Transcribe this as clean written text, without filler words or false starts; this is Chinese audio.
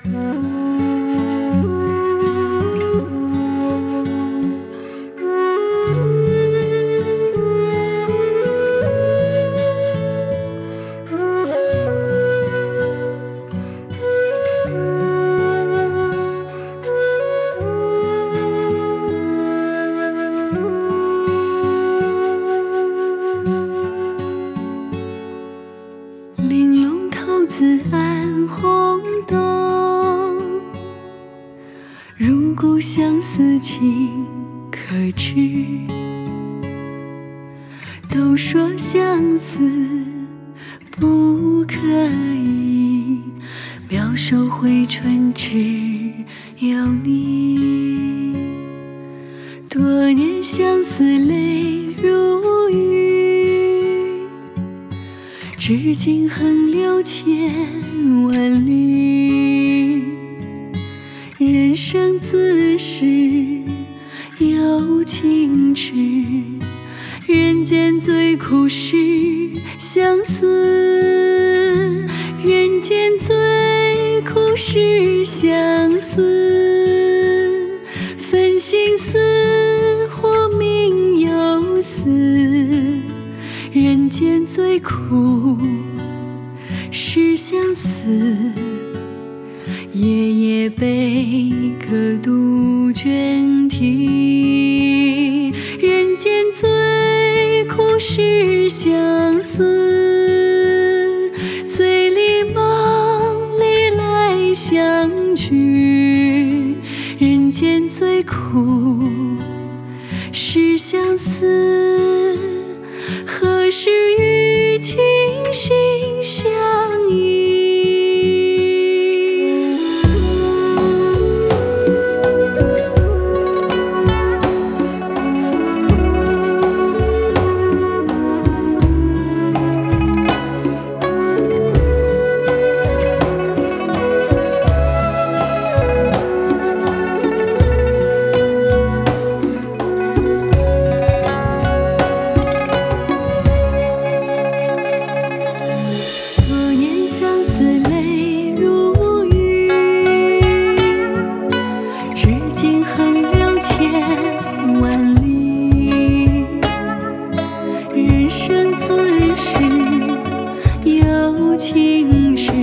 玲珑骰子暗红豆，入骨相思情可知。都说相思不可以，妙手回春只有你。多年相思泪如雨，至今横流千万里。人生自是有情痴，人间最苦是相思，人间最苦是相思。分心思或命有死，人间最苦是相思。夜夜悲歌杜鹃啼，人间最苦是相思。醉里梦里来相聚，人间最苦是相思。何时与情心相依？人生自是有情事，